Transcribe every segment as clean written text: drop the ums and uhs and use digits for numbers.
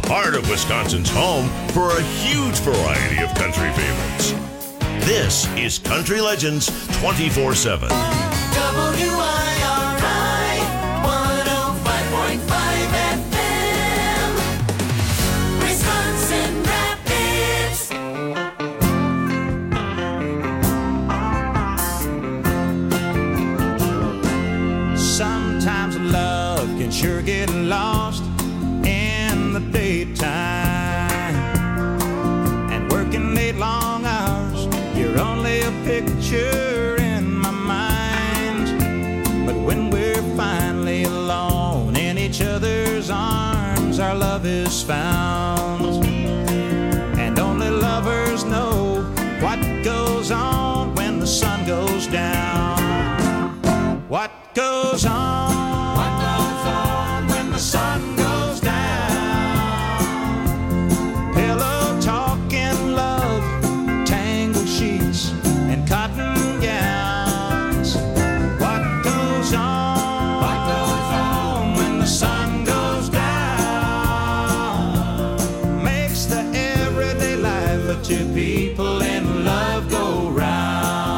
heart of Wisconsin's home for a huge variety of country favorites. This is Country Legends 24/7. WIRI 105.5 FM, Wisconsin Rapids. Sometimes love can sure get lost in the daytime, and working late long hours, you're only a picture in my mind. But when we're finally alone in each other's arms, our love is found. And only lovers know what goes on when the sun goes down. What goes on? What goes on when the sun goes down? Pillow talking love, tangled sheets and cotton gowns. What goes on? What goes on when the sun goes down? Makes the everyday life of two people in love go round.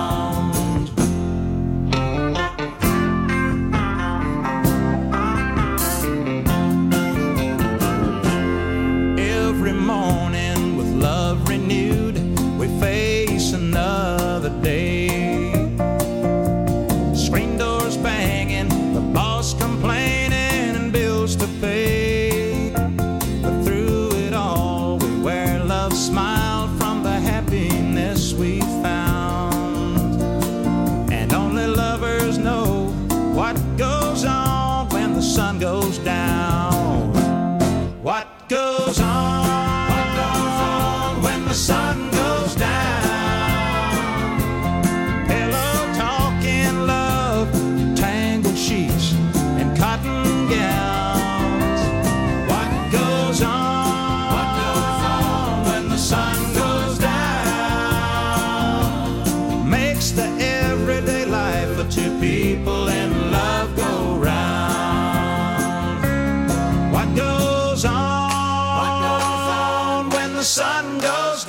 Every morning with love renewed, we face another day. Screen doors banging, the boss complaining, and bills to pay. But through it all, we wear love's smile from the happiness we found. And only lovers know what goes on when the sun goes down. What goes on? What goes on when the sun goes down? Pillow talking love, tangled sheets and cotton gowns. What goes on? What goes on when the sun goes down? Makes the everyday life of two people in love go round. What goes on? What goes on when the sun goes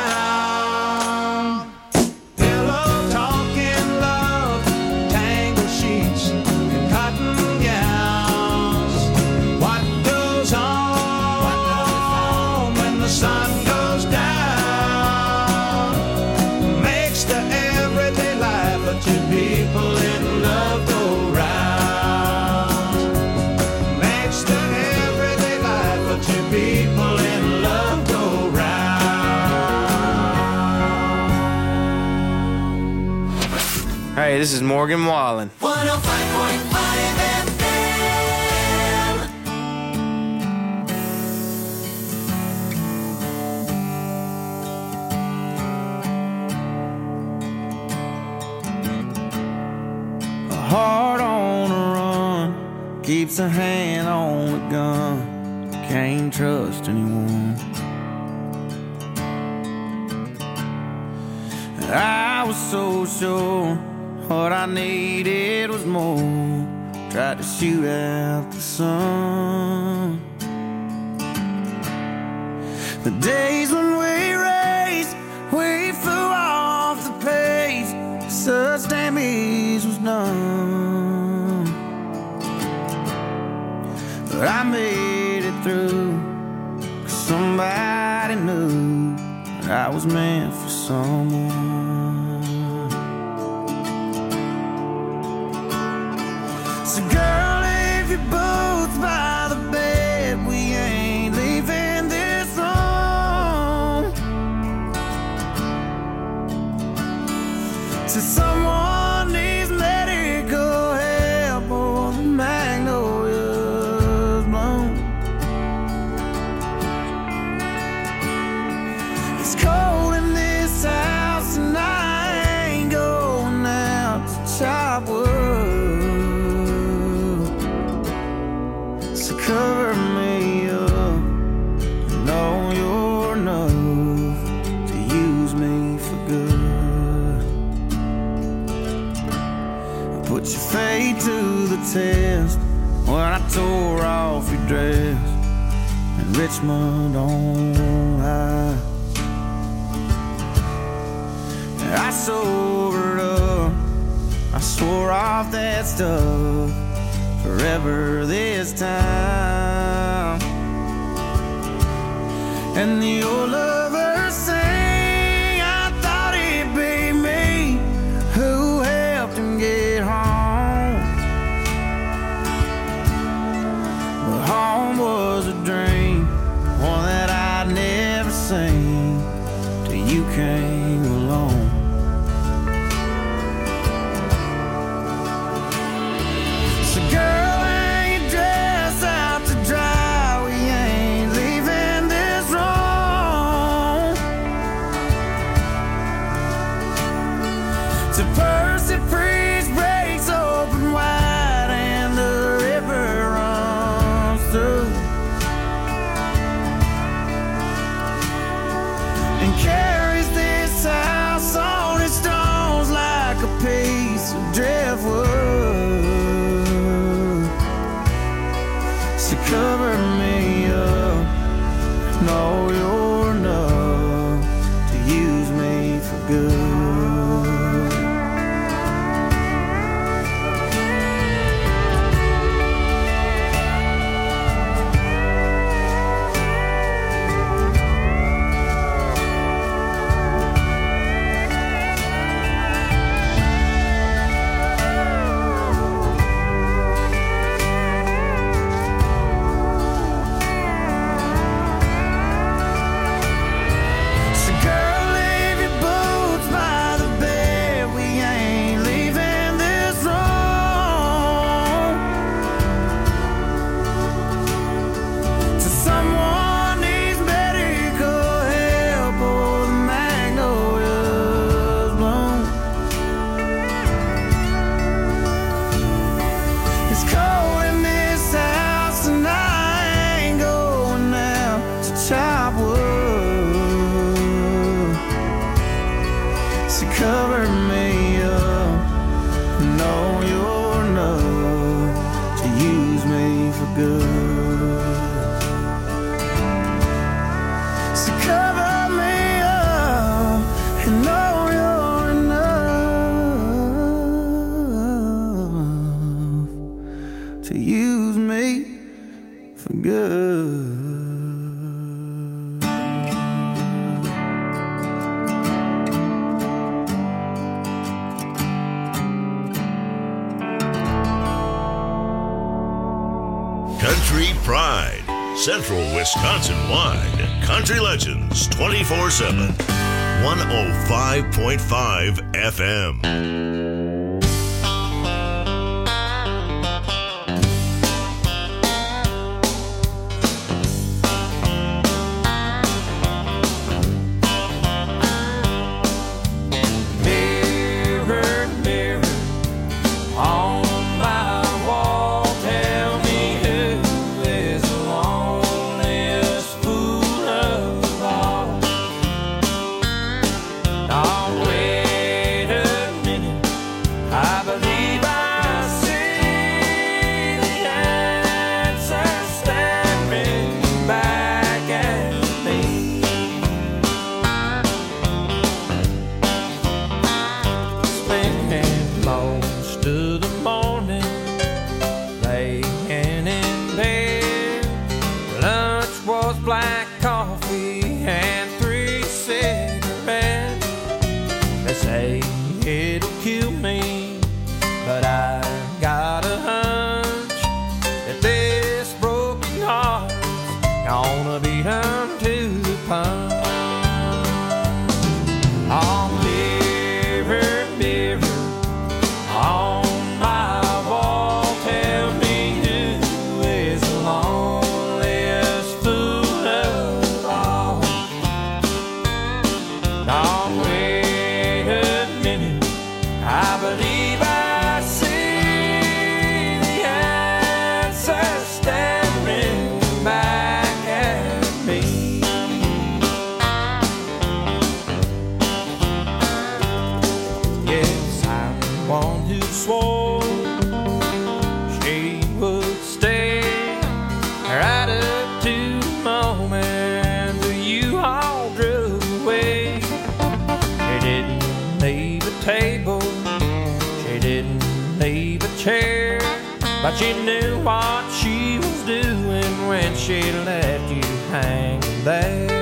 down? Pillow talking love, tangled sheets and cotton gowns. What goes on? What goes on when the sun goes down? Makes the everyday life of two people in love go round. Makes the everyday life of two people in love go round. Hey, this is Morgan Wallen. 105.5 FM. A heart on a run keeps a hand on the gun. Can't trust anyone. I was so sure what I needed was more. Tried to shoot out the sun. The days when we raced, we flew off the pace. Such damage was done. But I made it through, 'cause somebody knew that I was meant for someone. So girl, if you're both by the bed, we ain't leaving this room. So someone needs medical help or the magnolia's blown. It's cold in this house and Richmond on high. I sobered up, I swore off that stuff forever this time. And the old lover sang, I thought it'd be me who helped him get home. But home was a dream, one that I'd never seen till you came along. So girl, hang your dress out to dry, we ain't leaving this room. So Percy Priest breaks open wide and the river runs through and carries this house on its stones like a piece of driftwood. So cover me up, know you're enough to use me for good. So girl, leave your boots by the bed, we ain't leaving this room. So someone needs medical help or the magnolias bloom. It's cold in this house and I ain't going out to chop wood. So cover me up, know you're enough to use me for good. So cover me up and know you're enough to use me for good. Country Pride, Central Wisconsin wide. Country Legends 24/7. 105.5 FM. Mirror, mirror on my wall, tell me who is the loneliest fool of all. Oh, wait a minute, I believe I see the answer staring back at me. Spending most of the morning laying in bed. Lunch was black coffee and 3 cigarettes. They say it'll kill me, but I got a hunch that this broken heart's gonna be done to the punch. Oh, mirror, mirror on my wall, tell me who is the loneliest fool of all. Oh, wait a minute, I believe I see the answer staring back at me. but she knew what she was doing when she let you hang there.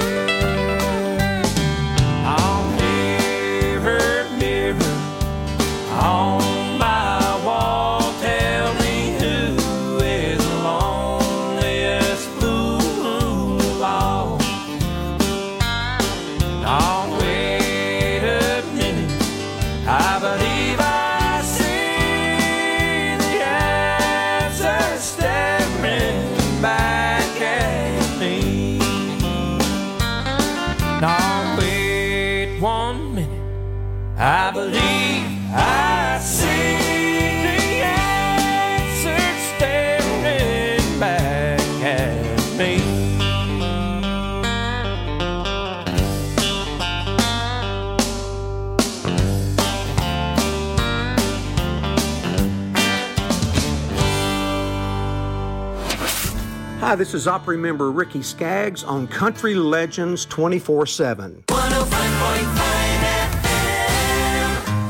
Oh, mirror, mirror on my wall, tell me who is the loneliest fool of all. Oh, wait a minute, I believe I see the answer staring back at me. Now wait 1 minute, I believe I see the answer staring back at me. Hi, this is Opry member Ricky Skaggs on Country Legends 24/7. 105.5 FM.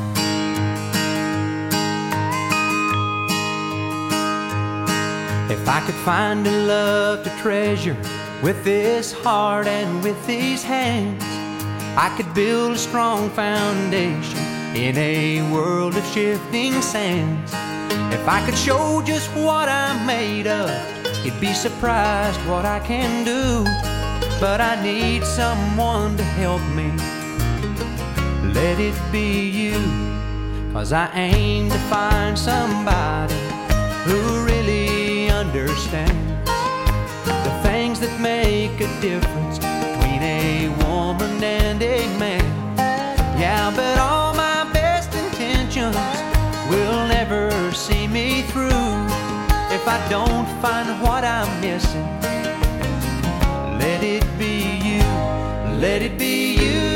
If I could find a love to treasure with this heart and with these hands, I could build a strong foundation in a world of shifting sands. If I could show just what I'm made of, you'd be surprised what I can do. But I need someone to help me. Let it be you, 'cause I aim to find somebody who really understands the things that make a difference between a woman and a man. Yeah, but all my best intentions will never see me through if I don't find what I'm missing. Let it be you, let it be you.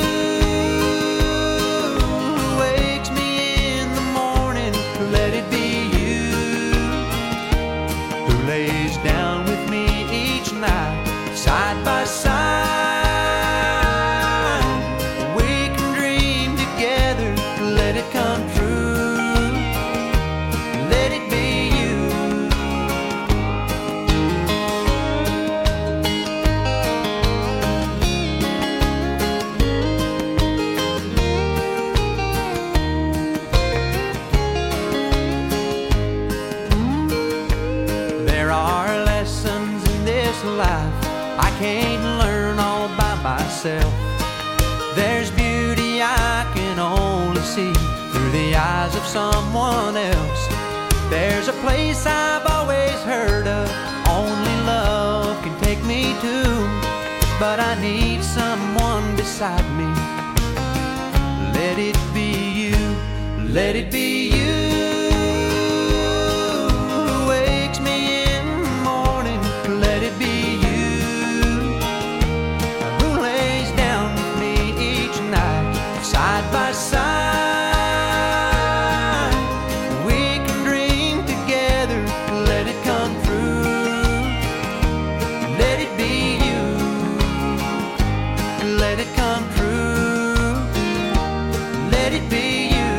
Who wakes me in the morning, let it be you. Who lays down with me each night, side by side. We can dream together, let it come true. Let it be you. There are lessons in this life I can't learn all by myself. There's beauty I can only see through the eyes of someone else. There's a place I've always heard of, only love can take me to. But I need someone beside me. Let it be you, let it be you. Who wakes me in the morning, let it be you. Who lays down with me each night, side by side. We can dream together, let it come true. Let it be you, let it come true. Let it be you.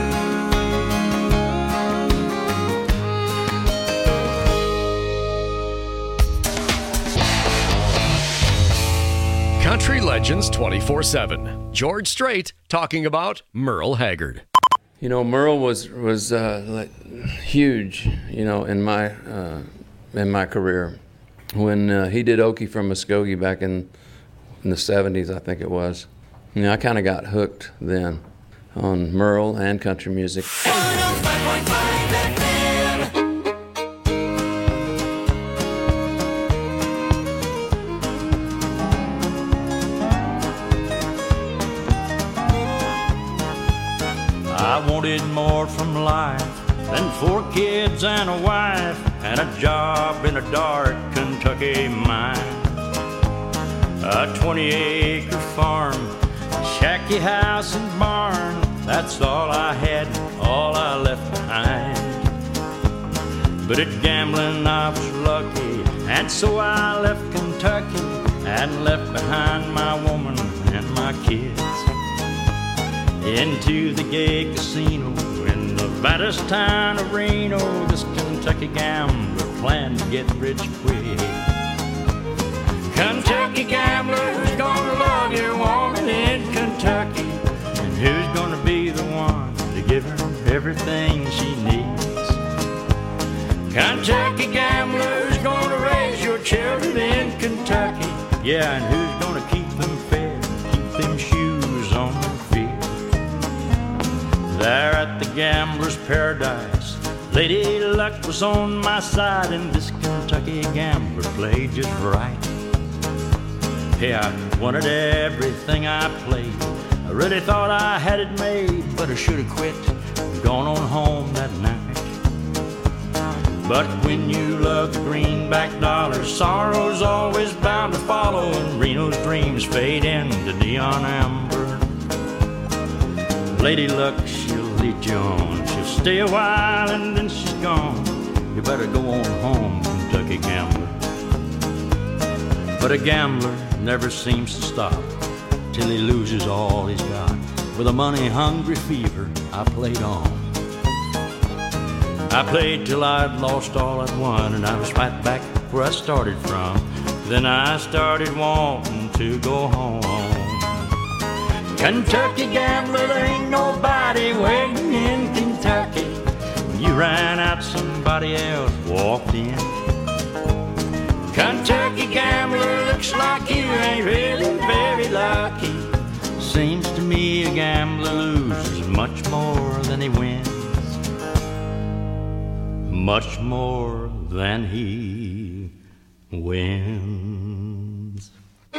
Country Legends 24/7. George Strait talking about Merle Haggard. You know, Merle was like huge, you know, in my career. When he did Okie from Muskogee back in the 70s, I think it was. You know, I kind of got hooked then on Merle and country music. 105.5 FM. I wanted more from life than 4 kids and a wife and a job in a dark Kentucky mine. A 20-acre farm, a shacky house and barn, that's all I had, all I left behind. But at gambling I was lucky, and so I left Kentucky and left behind my woman and my kids. Into the gay casino in the fattest town of Reno, this Kentucky gambler planned to get rich quick. Kentucky gambler, who's gonna love your woman in Kentucky? And who's gonna be the one to give her everything she needs? Kentucky gambler, who's gonna raise your children in Kentucky? Yeah, and who's gonna keep them fed, keep them shoes on their feet? There at the gambler's paradise, Lady Luck was on my side, and this Kentucky gambler played just right. Hey, I wanted everything I played. I really thought I had it made, but I should have quit and gone on home that night. But when you love the greenback dollar, sorrow's always bound to follow, and Reno's dreams fade into neon amber. Lady Luck, she'll lead you on. She'll stay a while and then she's gone. You better go on home, Kentucky gambler. But a gambler never seems to stop till he loses all he's got. With a money-hungry fever, I played on. I played till I'd lost all I'd won, and I was right back where I started from. Then I started wanting to go home. Kentucky gambler, there ain't nobody waiting in Kentucky. When you ran out, somebody else walked in. Kentucky gambler, looks like you ain't really very lucky. Seems to me a gambler loses much more than he wins. Much more than he wins.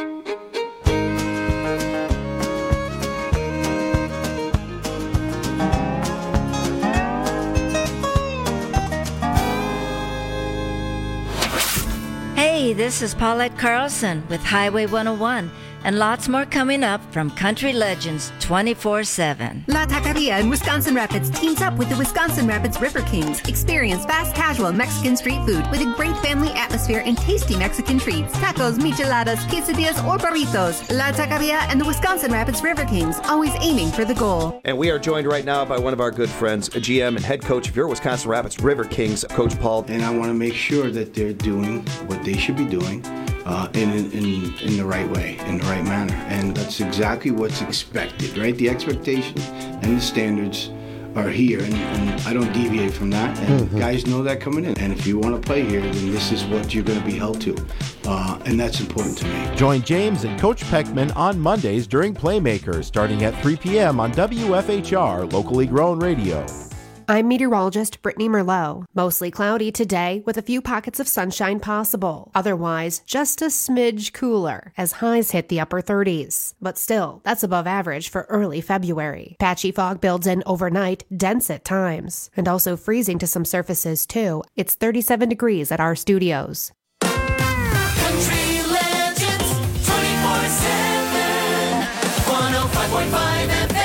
Hey, this is Paulette Carlson with Highway 101, and lots more coming up from Country Legends 24/7. La Taqueria in Wisconsin Rapids teams up with the Wisconsin Rapids River Kings. Experience fast, casual Mexican street food with a great family atmosphere and tasty Mexican treats. Tacos, micheladas, quesadillas, or burritos. La Taqueria and the Wisconsin Rapids River Kings, always aiming for the goal. And we are joined right now by one of our good friends, a GM and head coach of your Wisconsin Rapids River Kings, Coach Paul. And I want to make sure that they're doing what they should be doing in the right way, in the right manner. And that's exactly what's expected, right? The expectations and the standards are here, and I don't deviate from that. And guys know that coming in. And if you want to play here, then this is what you're going to be held to. And that's important to me. Join James and Coach Peckman on Mondays during Playmakers, starting at 3 p.m. on WFHR, locally grown radio. I'm meteorologist Brittany Merlot. Mostly cloudy today with a few pockets of sunshine possible. Otherwise, just a smidge cooler as highs hit the upper 30s. But still, that's above average for early February. Patchy fog builds in overnight, dense at times. And also freezing to some surfaces too. It's 37 degrees at our studios. Country Legends 24/7 105.5 FM.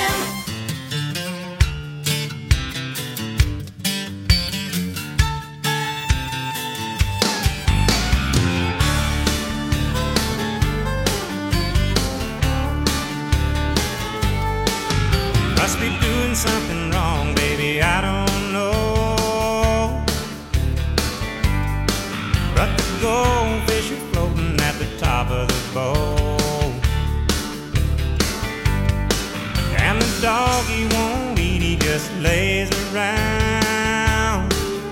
Must be doing something wrong, baby, I don't know. But the goldfish are floating at the top of the bowl. And the dog he won't eat, he just lays around.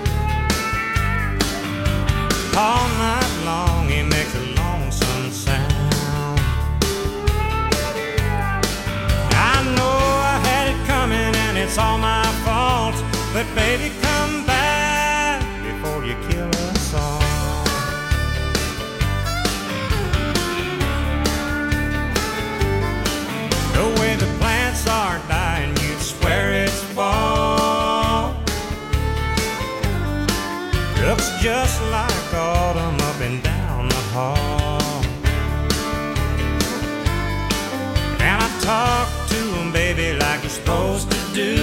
All night long he makes a lonesome sound. I know and it's all my fault, but baby, come back before you kill us all. The way the plants are dying, you'd swear it's fall. Looks just like autumn up and down the hall. And I talk to them, baby, like you're supposed to do.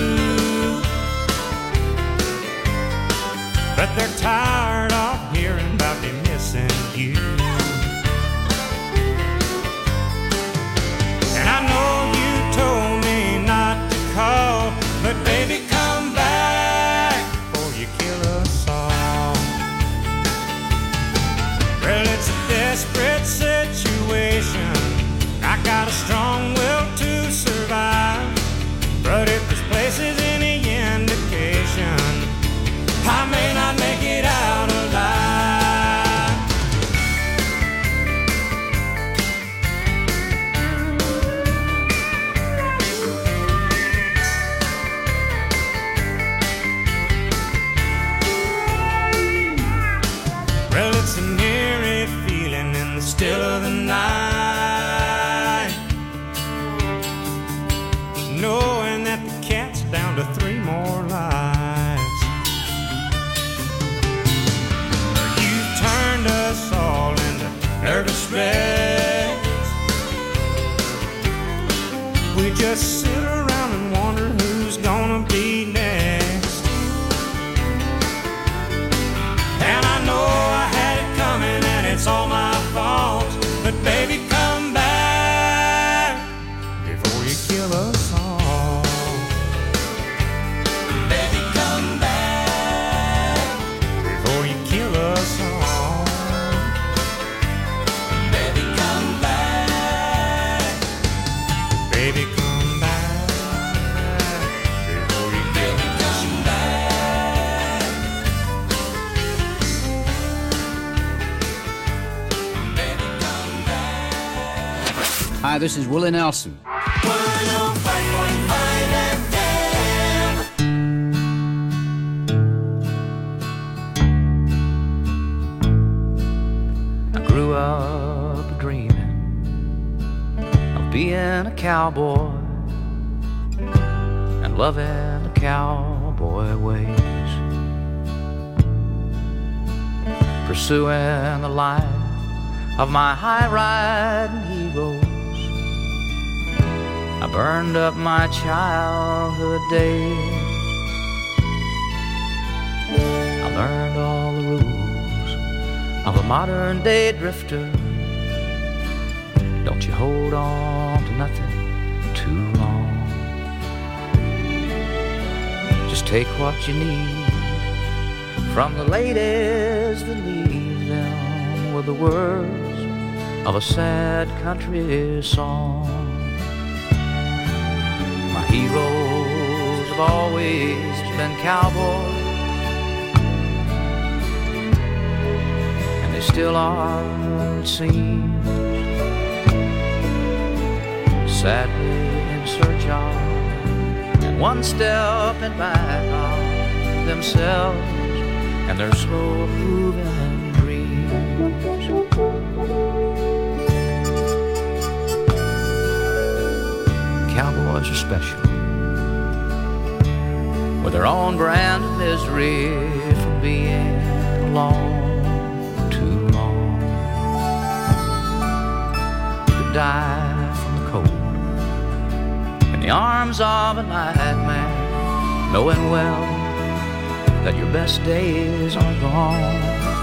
But they're tired of hearing about me missing you. And I know you told me not to call, but baby, come back just sit around and wonder who's gonna be next. And I know I had it coming and it's all my fault, but baby, come back before you kill us all. Baby, come back before you kill us all. Baby, come back. Baby, come back before you kill us all. Hi, this is Willie Nelson. 105.5 FM. I grew up dreaming of being a cowboy and loving the cowboy ways, pursuing the life of my high-riding heroes. I burned up my childhood days. I learned all the rules of a modern-day drifter. Don't you hold on to nothing too long. Just take what you need from the ladies that leave them with the words of a sad country song. My heroes have always been cowboys, and they still are, it seems, sadly in search of, and one step and back of themselves and their slow moving dreams. Cowboys are special, with their own brand of misery from being alone too long. You could die from the cold in the arms of a nightmare, knowing well that your best days are gone.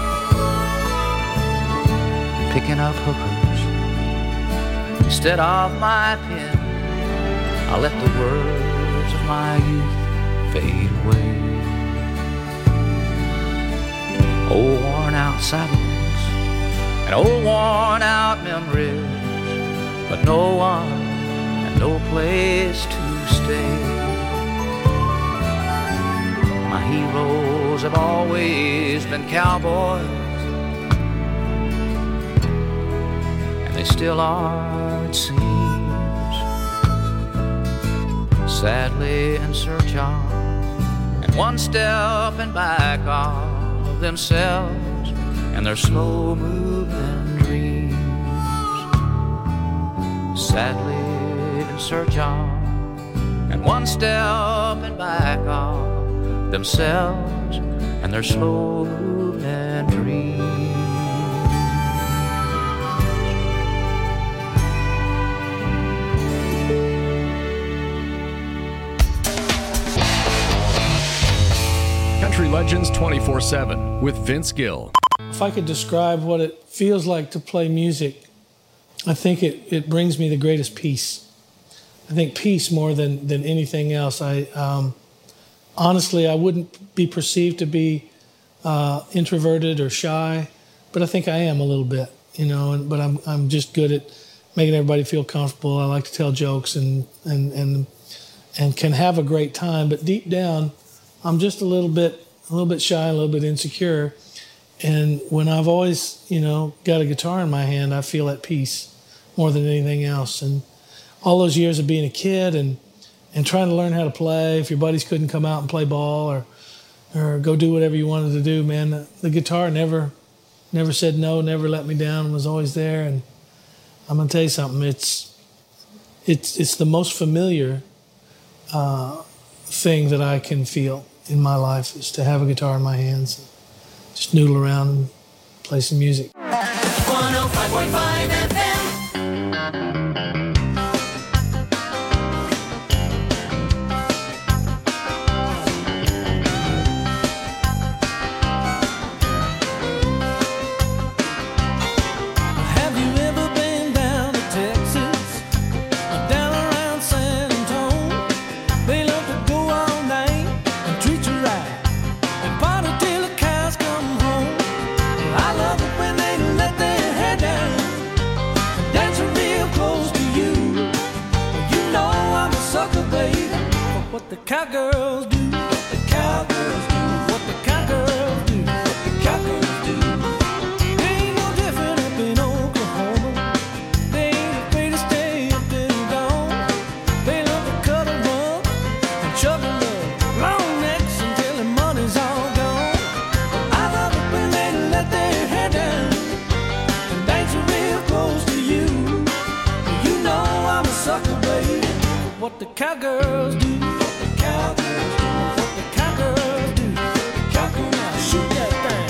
Picking up hookers instead of my pen, I let the words of my youth fade away. Old worn out saddles and old worn out memories, but no one and no place to stay. My heroes have always been cowboys, and they still are, it seems, sadly in search of, and one step and back of themselves and their slow moving dreams. Sadly in search of, and one step and back of themselves and their slow moving dreams. Country Legends 24/7 with Vince Gill. If I could describe what it feels like to play music, I think it brings me the greatest peace. I think peace more than anything else. Honestly, I wouldn't be perceived to be introverted or shy, but I think I am a little bit, you know. But I'm just good at making everybody feel comfortable. I like to tell jokes and can have a great time. But deep down, I'm just a little bit shy, a little bit insecure. And when I've always, you know, got a guitar in my hand, I feel at peace more than anything else. And all those years of being a kid and trying to learn how to play, if your buddies couldn't come out and play ball or go do whatever you wanted to do, man, the guitar never said no, never let me down, was always there. And I'm gonna tell you something, it's the most familiar thing that I can feel in my life, is to have a guitar in my hands, and just noodle around and play some music. 105.5 FM. what the cowgirls do. The cowgirls do what the cowgirls do. What the cowgirls do. They ain't no different up in Oklahoma. They ain't afraid to stay up till dawn. They love to cut a rum and chug a love, long necks until the money's all gone. I love it when they let their hair down and dance real close to you. You know I'm a sucker, baby, for what the cowgirls do. What the cowgirls do. What the cowgirls do. The cowgirls now shoot that thing.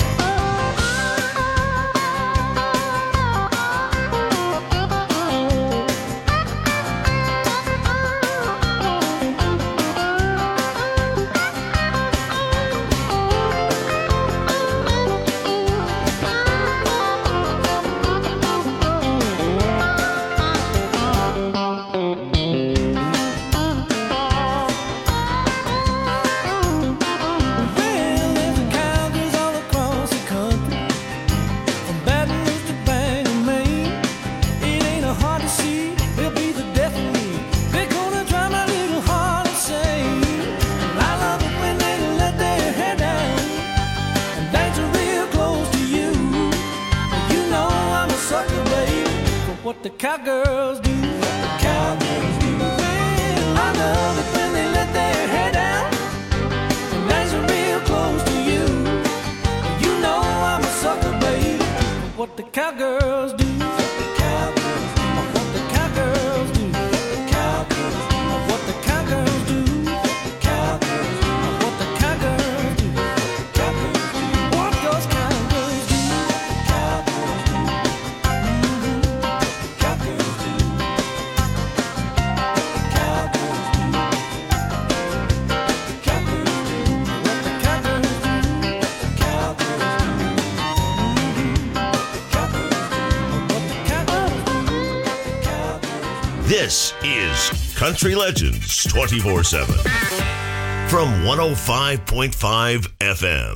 What the cowgirls do. What the cowgirls do. Well, I love it when they let their hair down and dance real close to you. You know I'm a sucker, baby. What the cowgirls do. What the cowgirls do. What the cowgirls do. The cowgirls do. What the cowgirls do. The cowgirls do. What the cowgirls do. The cowgirls do. What those cowgirls do. The cowgirls do. This is Country Legends 24/7 from 105.5 FM.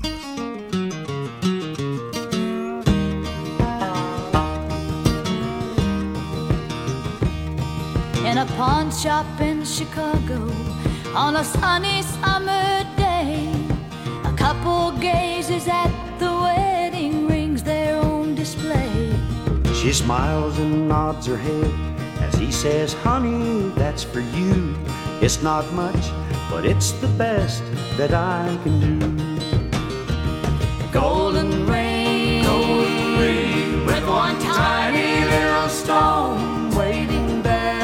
In a pawn shop in Chicago on a sunny summer day, a couple gazes at the wedding rings there on display. She smiles and nods her head as he says, honey, that's for you. It's not much, but it's the best that I can do. Golden ring with one tiny little stone waiting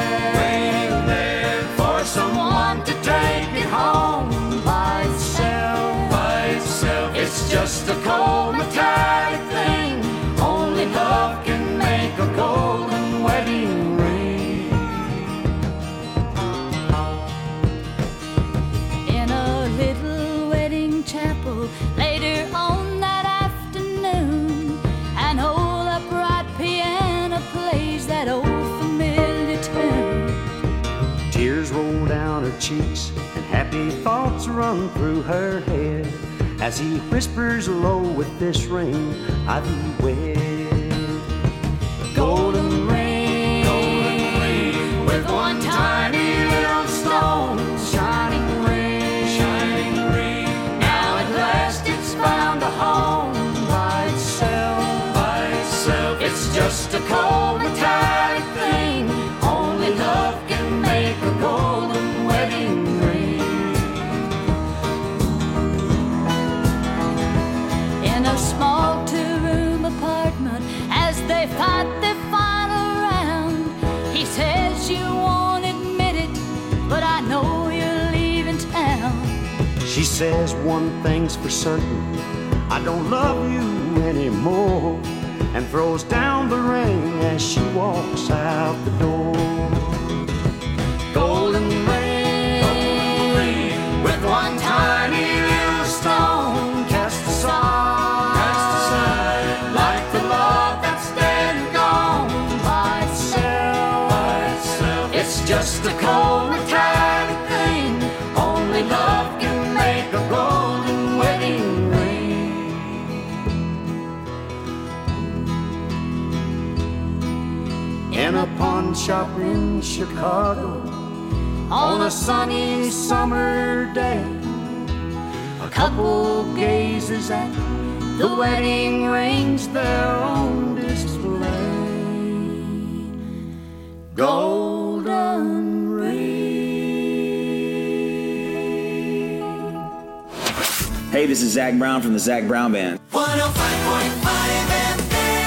there for someone to take it home by itself. It's just a cold metallic thing. Only love can make a golden wedding ring. In a little wedding chapel later on that afternoon, an old upright piano plays that old familiar tune. Tears roll down her cheeks and happy thoughts run through her head as he whispers low, with this ring I thee wed. Golden ring with one tiny little stone, shining ring. Now at last it's found a home by itself. It's just a cold metallic thing. Only love can make a golden wedding ring. In a small two-room apartment, as they fight their final round, he says, you won't admit it, but I know you're leaving town. She says, one thing's for certain, I don't love you anymore, and throws down the ring as she walks out the door. Golden ring with one tiny little stone cast aside, like the love that's dead and gone by itself. It's just a cold metallic thing. Only love can make a golden wedding ring. In a pawn shop in Chicago on a sunny summer day. A couple gazes at the wedding rings there on display. Golden ring. Hey, this is Zach Brown from the Zach Brown Band. 105.5 FM.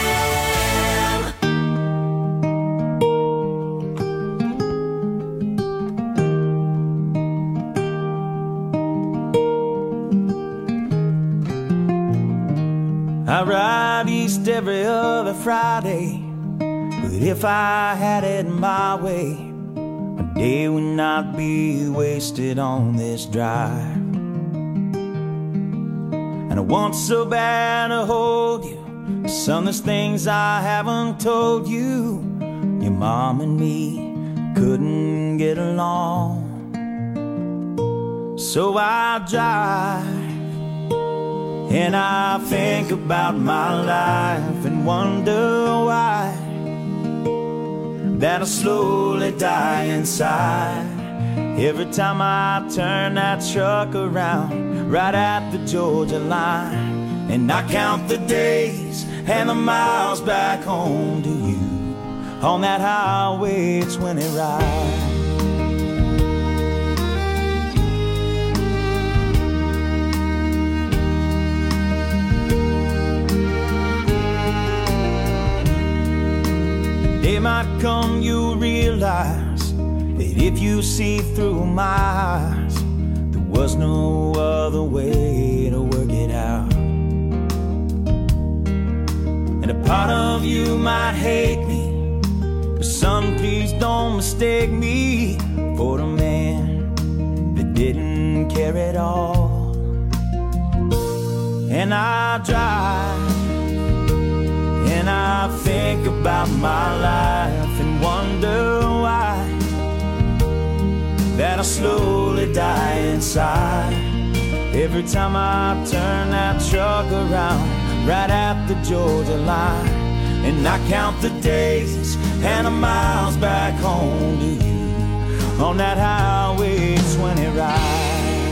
I ride east every other Friday, but if I had it my way, a day would not be wasted on this drive. And I want so bad to hold you, son, there's things I haven't told you. Your mom and me couldn't get along, so I drive and I think about my life and wonder why that I slowly die inside every time I turn that truck around right at the Georgia line. And I count the days and the miles back home to you on that highway 20 ride. Day might come, you'll realize that if you see through my eyes, there was no other way to work it out. And a part of you might hate me, but son, please don't mistake me for the man that didn't care at all. And I drive and I think about my life and wonder why that I slowly die inside every time I turn that truck around right at the Georgia line. And I count the days and the miles back home to you on that highway 20 ride.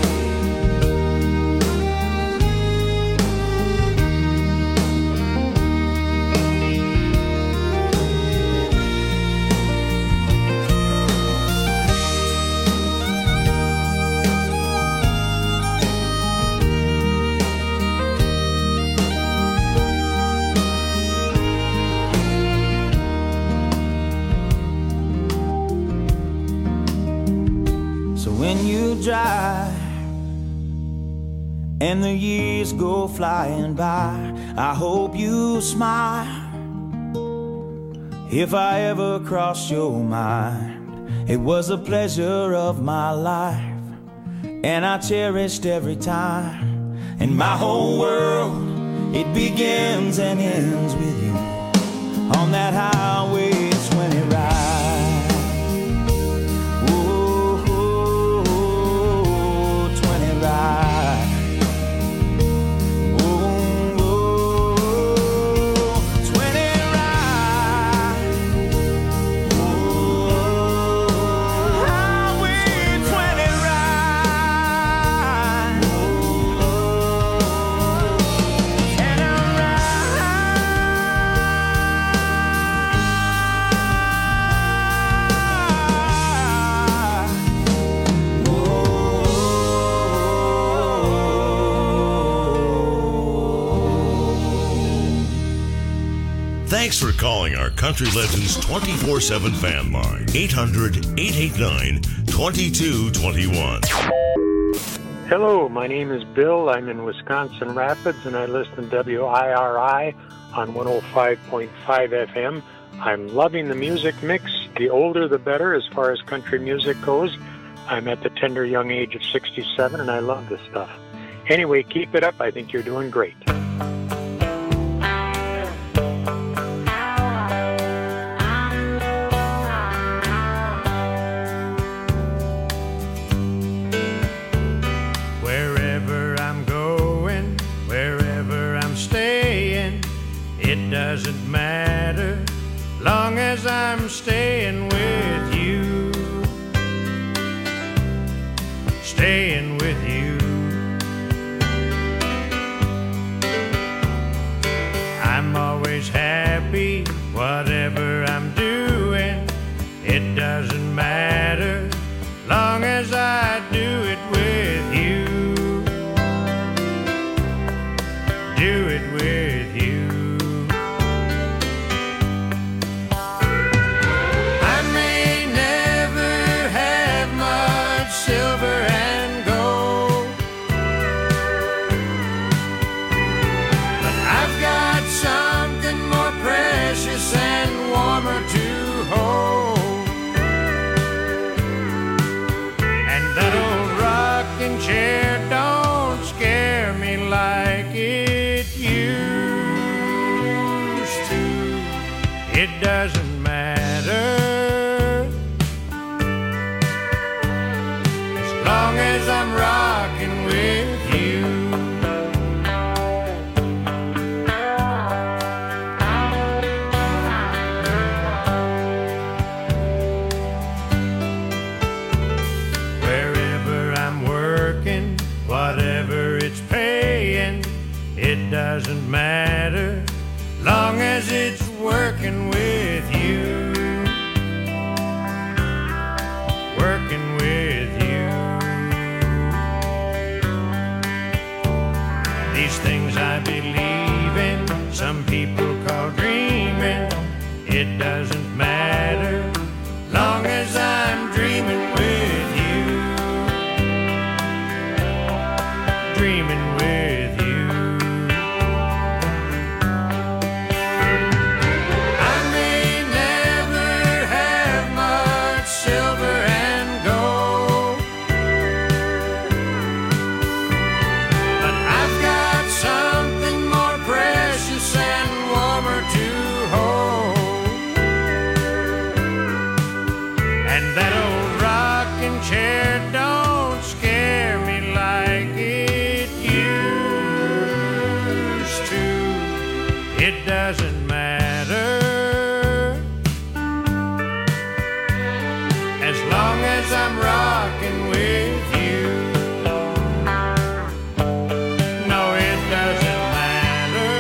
When you drive and the years go flying by, I hope you smile if I ever cross your mind. It was a pleasure of my life, and I cherished every time. And my whole world, it begins and ends with you on that highway 20 ride. Thanks for calling our Country Legends 24/7 fan line, 800-889-2221. Hello, my name is Bill. I'm in Wisconsin Rapids, and I listen to WIRI on 105.5 FM. I'm loving the music mix. The older, the better as far as country music goes. I'm at the tender young age of 67, and I love this stuff. Anyway, keep it up. I think you're doing great. Doesn't matter, long as I'm staying with you. doesn't matter, long as it's working with you. Working with you. These things I believe in, some people call dreaming. It doesn't matter, long as I'm dreaming with you. Dreaming with you. I may never have much silver and gold, but I've got something more precious and warmer to hold. And that old rocking chair don't scare me like it used to. It doesn't matter, as long as I'm rocking with you. No, it doesn't matter,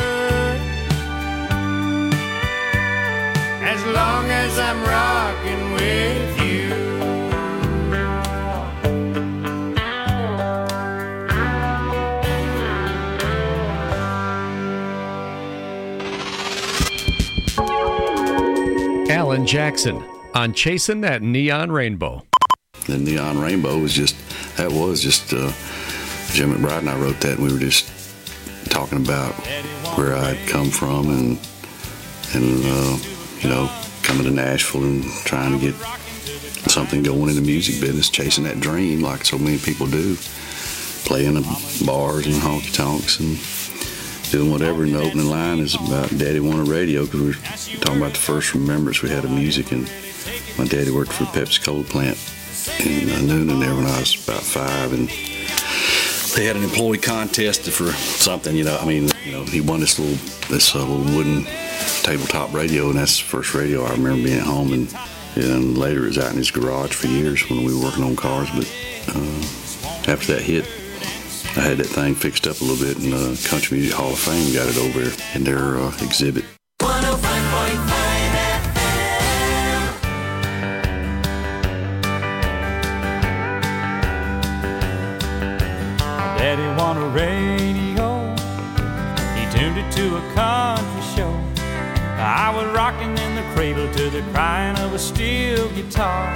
as long as I'm rocking with you. Alan Jackson on Chasing That Neon Rainbow. The Neon Rainbow was just Jim McBride and I wrote that, and we were just talking about where I'd come from and you know, coming to Nashville and trying to get something going in the music business, chasing that dream like so many people do, playing the bars and honky tonks and doing whatever. And the opening line is about Daddy Wanted Radio, because we were talking about the first remembrance we had of music. And my daddy worked for the Pepsi Cola plant in Noonan there when I was about 5, and they had an employee contest for something, you know. I mean, you know, he won this little wooden tabletop radio, and that's the first radio I remember being at home. And later it was out in his garage for years when we were working on cars. But after that hit, I had that thing fixed up a little bit, and the Country Music Hall of Fame got it over there in their exhibit. 105.5 Daddy wanted a radio, he tuned it to a country show. I was rocking in the cradle to the crying of a steel guitar.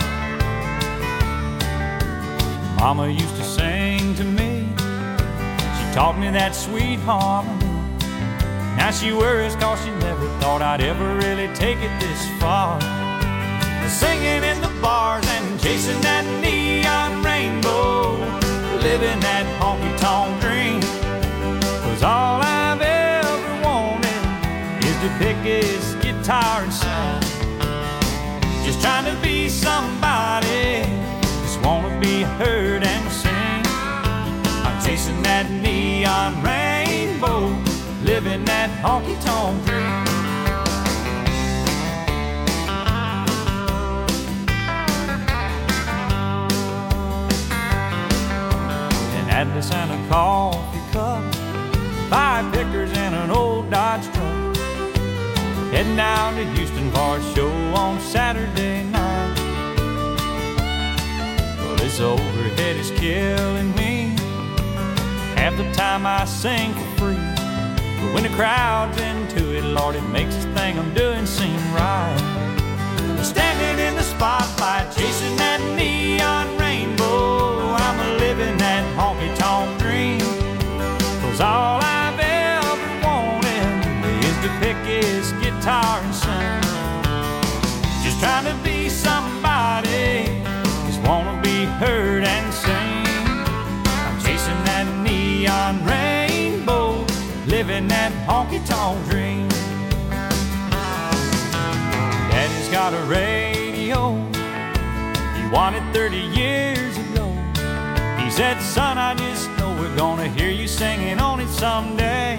Mama used to sing to me, she taught me that sweet harmony. Now she worries 'cause she never thought I'd ever really take it this far. Singing in the bars and chasing that neon rainbow, living that honky-tonk dream. 'Cause all I've ever wanted is to pick his guitar and sing. Just trying to be somebody, just wanna be heard and sing. I'm chasing that neon rainbow, living that honky-tonk dream. Atlas and a coffee cup, 5 pickers and an old Dodge truck, heading down to Houston for a show on Saturday night. Well, this overhead is killing me. Half the time I sing for free, but when the crowd's into it, Lord, it makes this thing I'm doing seem right. Standing in the spotlight, chasing that neon rainbow, I'm a living that honky-tonk dream. 'Cause all I've ever wanted is to pick his guitar and sing. Just trying to be somebody, just wanna be heard and sing. I'm chasing that neon rainbow, living that honky-tonk dream. Daddy's got a radio, he won it 30 years ago. He said, son, I just know we're gonna hear you singing on it someday.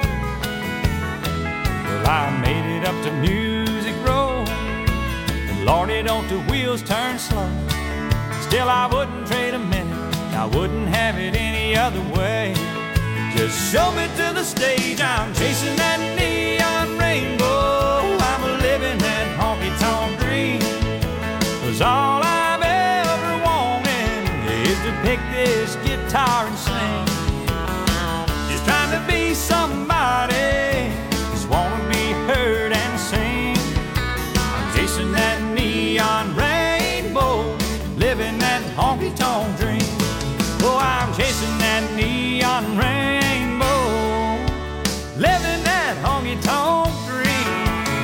Well, I made it up to Music Row, and Lordy, don't the wheels turn slow. Still, I wouldn't trade a minute, I wouldn't have it any other way. Just show me to the stage, I'm chasing that neon rainbow. I'm living that honky-tonk dream. 'Cause all I've ever wanted is to pick this guitar and sing. Just trying to be somebody, just wanna be heard and sing. I'm chasing that neon rainbow, living that honky-tonk dream. Oh, I'm chasing that neon rainbow, living that honky-tonk dream.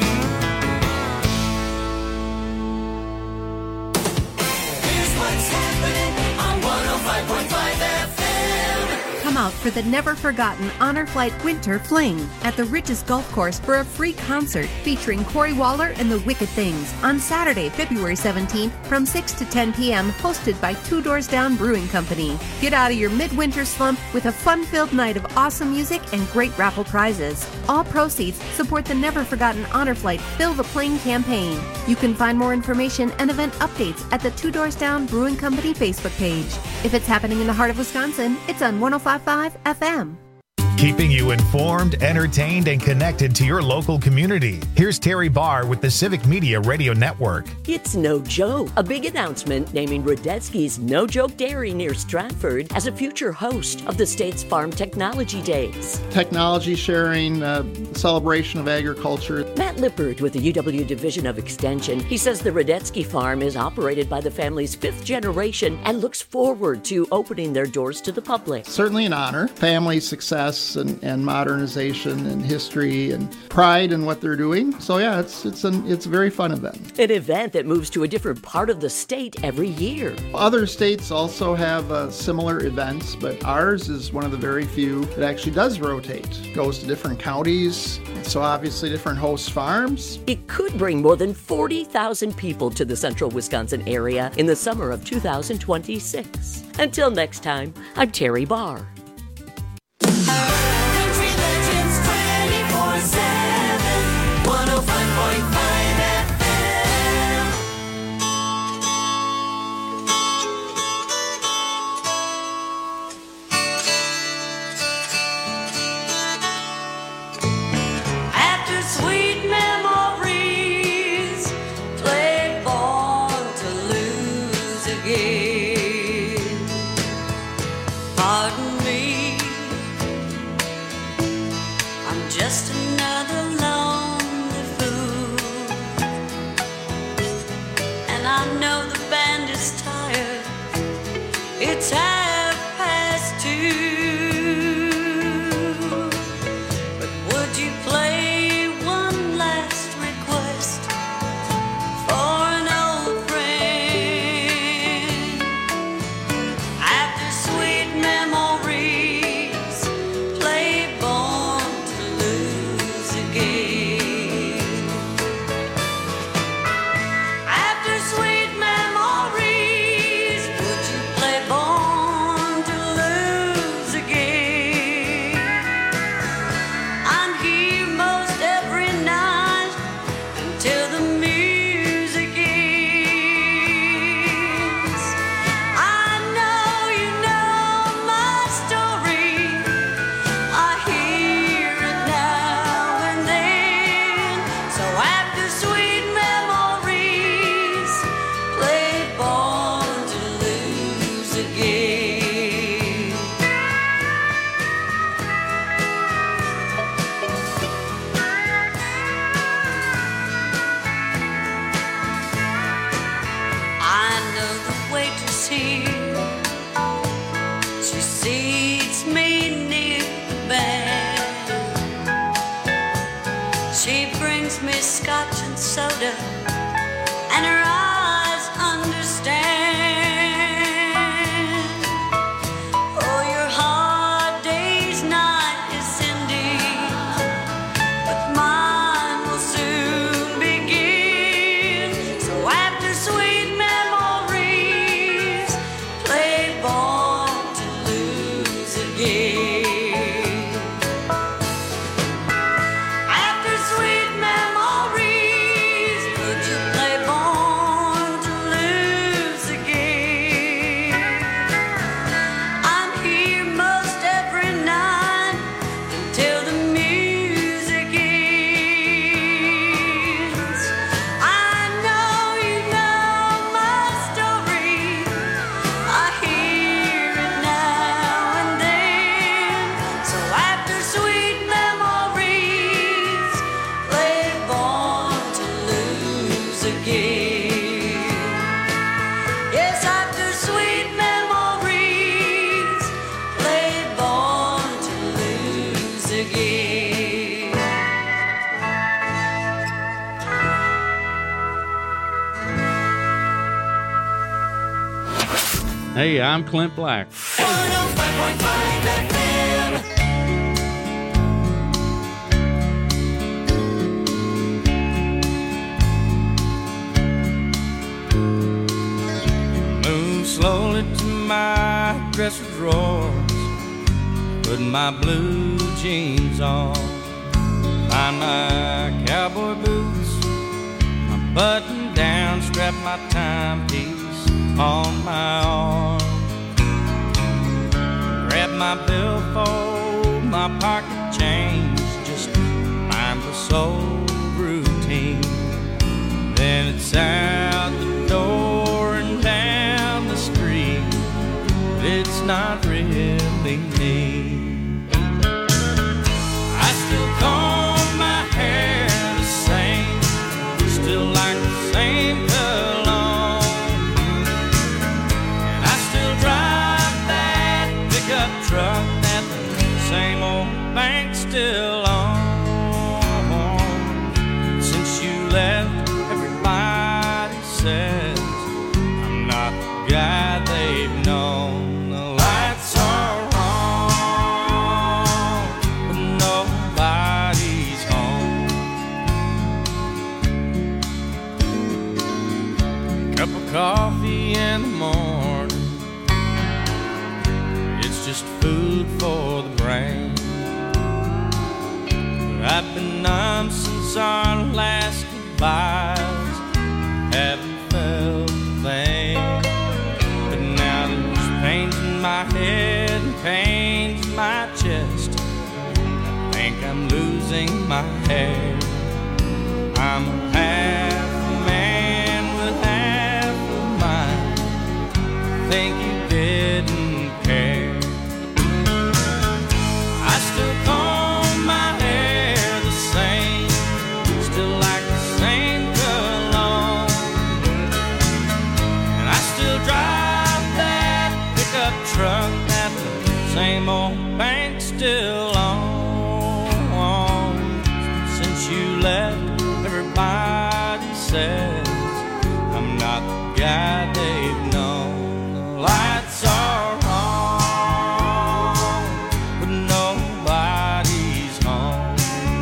Here's what's happening on 105.5 FM. Come out for the never-forgotten Honor Flight Winter Fling at the Riches Golf Course for a free concert featuring Corey Waller and the Wicked Things on Saturday, February 17th from 6 to 10 p.m. hosted by Two Doors Down Brewing Company. Get out of your midwinter slump with a fun-filled night of awesome music and great raffle prizes. All proceeds support the never-forgotten Honor Flight Fill the Plane campaign. You can find more information and event updates at the Two Doors Down Brewing Company Facebook page. If it's happening in the heart of Wisconsin, it's on 105.5 FM. Keeping you informed, entertained, and connected to your local community. Here's Terry Barr with the Civic Media Radio Network. It's no joke. A big announcement naming Radetzky's No Joke Dairy near Stratford as a future host of the state's Farm Technology Days. Technology sharing, celebration of agriculture. Matt Lippert with the UW Division of Extension. He says the Radetzky farm is operated by the family's 5th generation and looks forward to opening their doors to the public. Certainly an honor. Family success and modernization and history and pride in what they're doing. So yeah, it's a very fun event. An event that moves to a different part of the state every year. Other states also have similar events, but ours is one of the very few that actually does rotate. Goes to different counties, so obviously different host farms. It could bring more than 40,000 people to the central Wisconsin area in the summer of 2026. Until next time, I'm Terry Barr. Country Legends 24/7, 105.5 FM. After sweet memories, play Born to Lose again. Pardon me, I'm just another lonely fool, and I know the band is tired. It's 2:30. But would you play one last request for an old friend? After sweet memories, play Born to Lose again. After sweet memories, would you play Born Hey, I'm Clint Black. 105.5 FM. Move slowly to my dresser drawers, put my blue jeans on, find my cowboy boots, my button down, strap my timepiece on my arm, grab my billfold, my pocket change, just mindless old routine. Then it's out the door and down the street, but it's not really me. I still comb my hair the same, still like the same cologne, and I still drive that pickup truck that the same old bank still owns. Since you left, everybody says I'm not the guy they've known. The lights are on, but nobody's home. Cup of coffee in the morning, it's just food for the brain. But I've been numb since our last goodbyes, haven't felt a thing. But now there's pains in my head and pains in my chest. I think I'm losing my hair. I'm a half man with half of mine. I think you didn't care. I still comb my hair the same, still like the same cologne, and I still drive that pickup truck that the same old bank still owns. Since you left, everybody says I'm not the guy they've known. The lights are on, but nobody's home.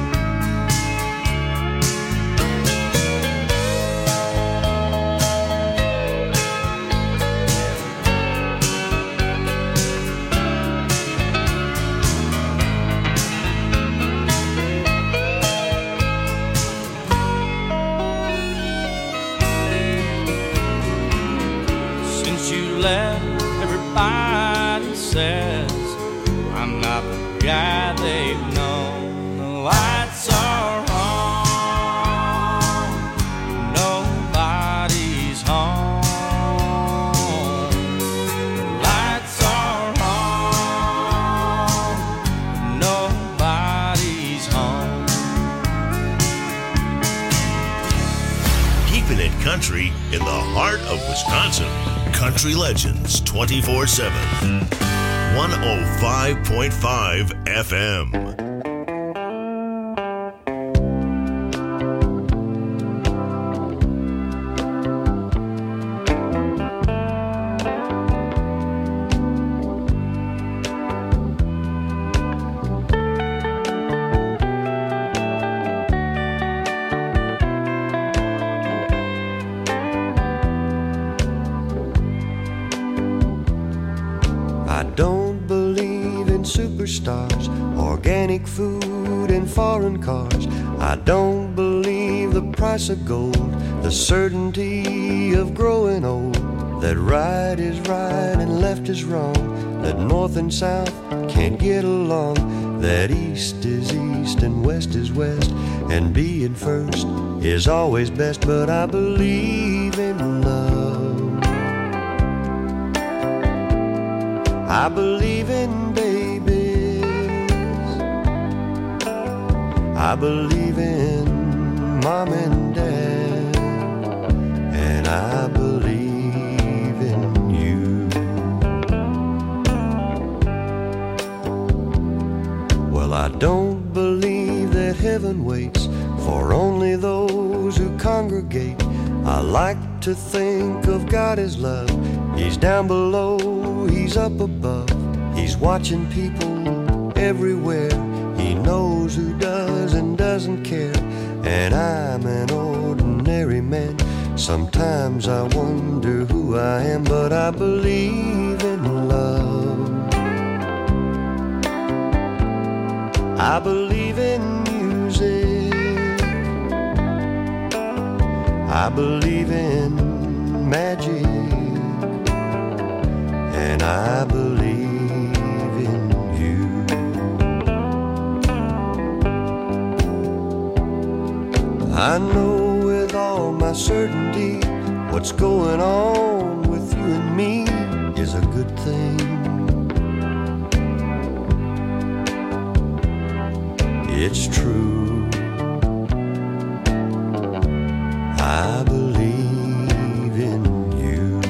Since you left, everybody says I'm not the guy they've known. The lights are on, nobody's home. The lights are on, nobody's home. Keeping it country in the heart of Wisconsin. Country Legends 24/7. 105.5 FM. I don't believe in superstars, organic food and foreign cars. I don't believe the price of gold, the certainty of growing old, that right is right and left is wrong, that north and south can't get along, that east is east and west is west, and being first is always best. But I believe in love, I believe in babies, I believe in mom and dad, and I believe in you. Well, I don't believe that heaven waits for only those who congregate. I like to think of God as love, He's down below, he's up above. He's watching people everywhere. He knows who does and doesn't care. And I'm an ordinary man. Sometimes I wonder who I am, but I believe in love. I believe in music. I believe in magic. And I believe in you. I know with all my certainty what's going on with you and me is a good thing. It's true. I believe in you.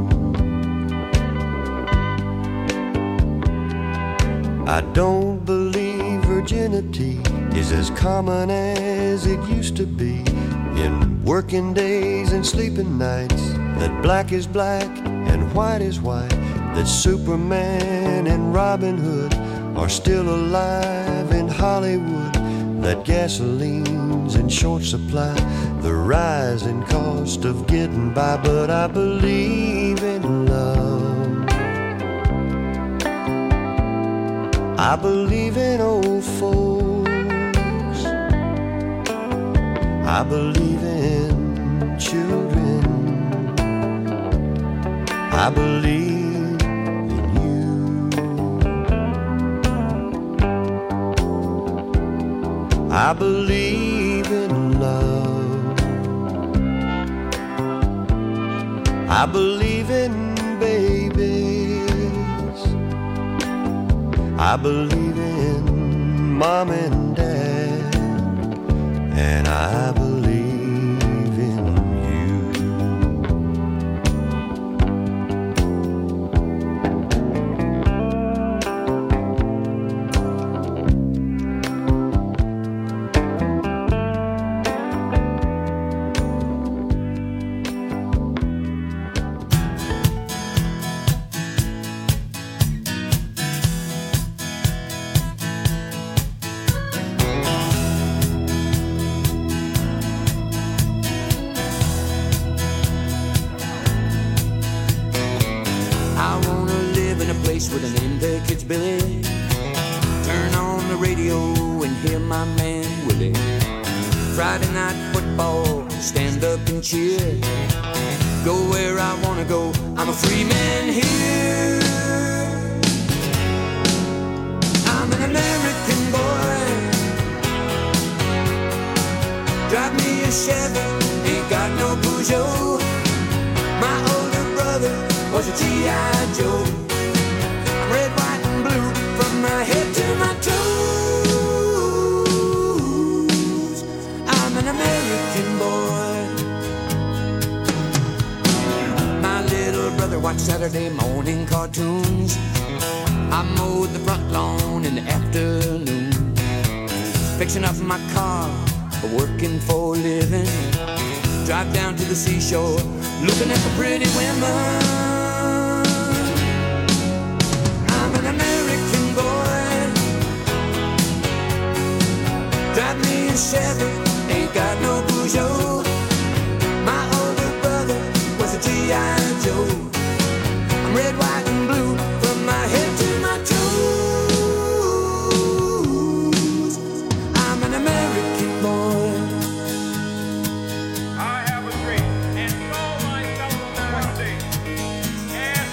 I don't believe virginity is as common as it used to be. In working days and sleeping nights, that black is black and white is white, that Superman and Robin Hood are still alive in Hollywood, that gasoline's in short supply, the rising cost of getting by, but I believe in love. I believe in old folks. I believe in children. I believe in you. I believe in love. I believe in babies. I believe in mom and dad. And I believe in you. With a name the kids Billy. Turn on the radio and hear my man Willie. Friday night football, stand up and cheer. Go where I wanna go, I'm a free man here. I'm an American boy. Drive me a Chevy, ain't got no Peugeot. My older brother was a G.I. Joe. Red, white, and blue, from my head to my toes. I'm an American boy. My little brother watched Saturday morning cartoons. I mowed the front lawn in the afternoon, fixing up my car, working for a living. Drive down to the seashore, looking at the pretty women. Drive me a Chevy, ain't got no Peugeot. My older brother was a G.I. Joe. I'm red, white, and blue, from my head to my toes. I'm an American boy. I have a dream, and all my fellow one day. And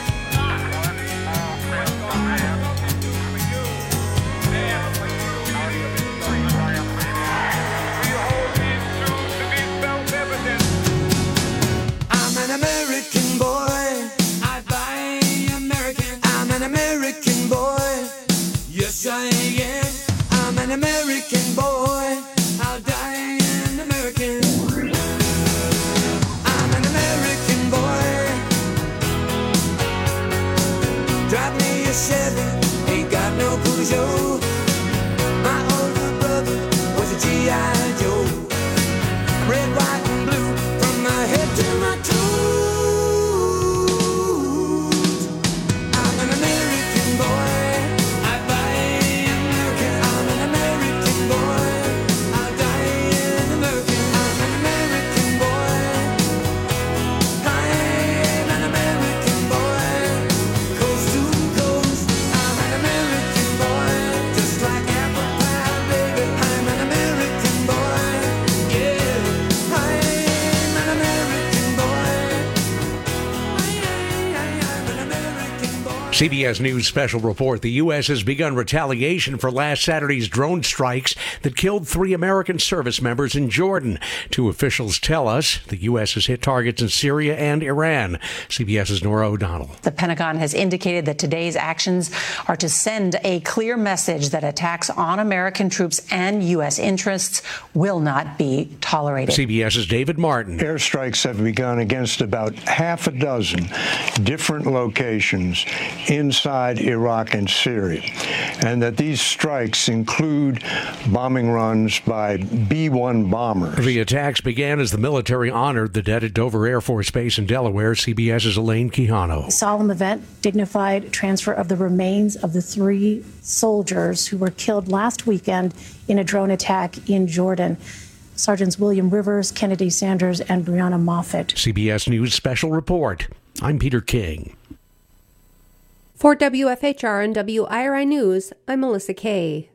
CBS News special report. The U.S. has begun retaliation for last Saturday's drone strikes that killed 3 American service members in Jordan. 2 officials tell us the U.S. has hit targets in Syria and Iran. CBS's Nora O'Donnell. The Pentagon has indicated that today's actions are to send a clear message that attacks on American troops and U.S. interests will not be tolerated. CBS's David Martin. Airstrikes have begun against about half a dozen different locations inside Iraq and Syria, and that these strikes include bombing runs by B-1 bombers. The attacks began as the military honored the dead at Dover Air Force Base in Delaware. CBS's Elaine Quijano. Solemn event, dignified transfer of the remains of the 3 soldiers who were killed last weekend in a drone attack in Jordan. Sergeants William Rivers, Kennedy Sanders, and Brianna Moffett. CBS News special report. I'm Peter King. For WFHR and WIRI News, I'm Melissa Kay.